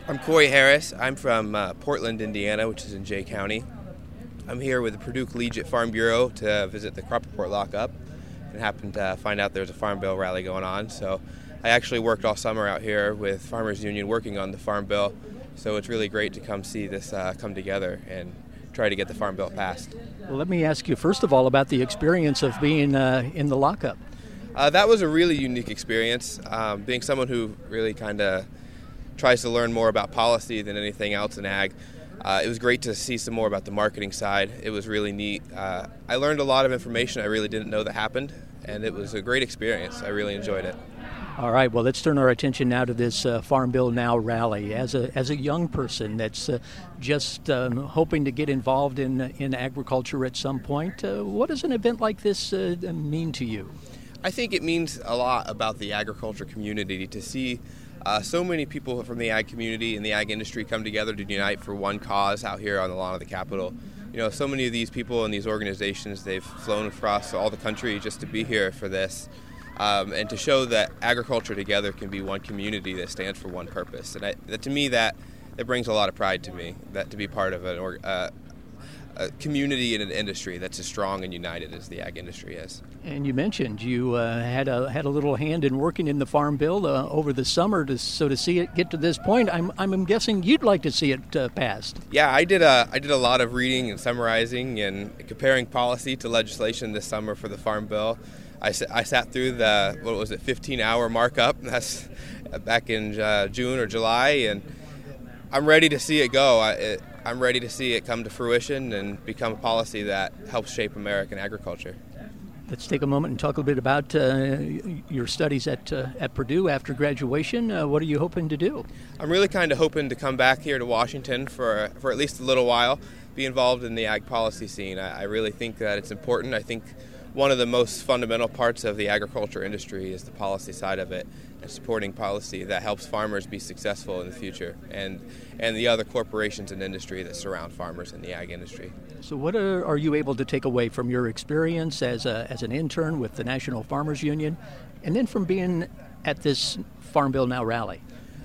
I'm Corey Harris. I'm from Portland, Indiana, which is in Jay County. I'm here with the Purdue Collegiate Farm Bureau to visit the crop report lockup and happened to find out there's a Farm Bill rally going on. So I actually worked all summer out here with Farmers Union working on the Farm Bill. So it's really great to come see this come together and try to get the Farm Bill passed. Well, let me ask you first of all about the experience of being in the lockup. That was a really unique experience. Being someone who really kind of tries to learn more about policy than anything else in ag, it was great to see some more about the marketing side. It was really neat. I learned a lot of information I really didn't know that happened, and it was a great experience. I really enjoyed it. All right, well, let's turn our attention now to this Farm Bill Now rally. As a young person that's just hoping to get involved in agriculture at some point, what does an event like this mean to you? I think it means a lot about the agriculture community to see so many people from the ag community and the ag industry come together to unite for one cause out here on the lawn of the Capitol. You know, so many of these people and these organizations, they've flown across all the country just to be here for this. And to show that agriculture together can be one community that stands for one purpose. And to me, that brings a lot of pride to me, that to be part of a community and an industry that's as strong and united as the ag industry is. And you mentioned you had a little hand in working in the Farm Bill over the summer, to see it get to this point. I'm guessing you'd like to see it passed. Yeah, I did a lot of reading and summarizing and comparing policy to legislation this summer for the Farm Bill. I sat through the 15-hour markup. That's back in June or July, and I'm ready to see it go. I'm ready to see it come to fruition and become a policy that helps shape American agriculture. Let's take a moment and talk a little bit about your studies at Purdue after graduation. What are you hoping to do? I'm really kind of hoping to come back here to Washington for at least a little while, be involved in the ag policy scene. I really think that it's important. I think one of the most fundamental parts of the agriculture industry is the policy side of it, and supporting policy that helps farmers be successful in the future, and the other corporations and industry that surround farmers in the ag industry. So what are you able to take away from your experience as an intern with the National Farmers Union, and then from being at this Farm Bill Now rally?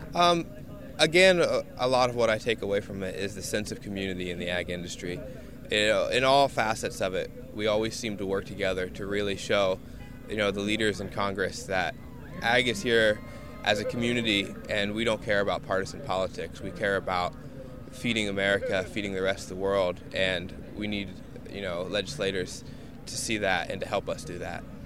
Again, a lot of what I take away from it is the sense of community in the ag industry. In all facets of it, we always seem to work together to really show, the leaders in Congress that ag is here as a community, and we don't care about partisan politics. We care about feeding America, feeding the rest of the world, and we need, legislators to see that and to help us do that.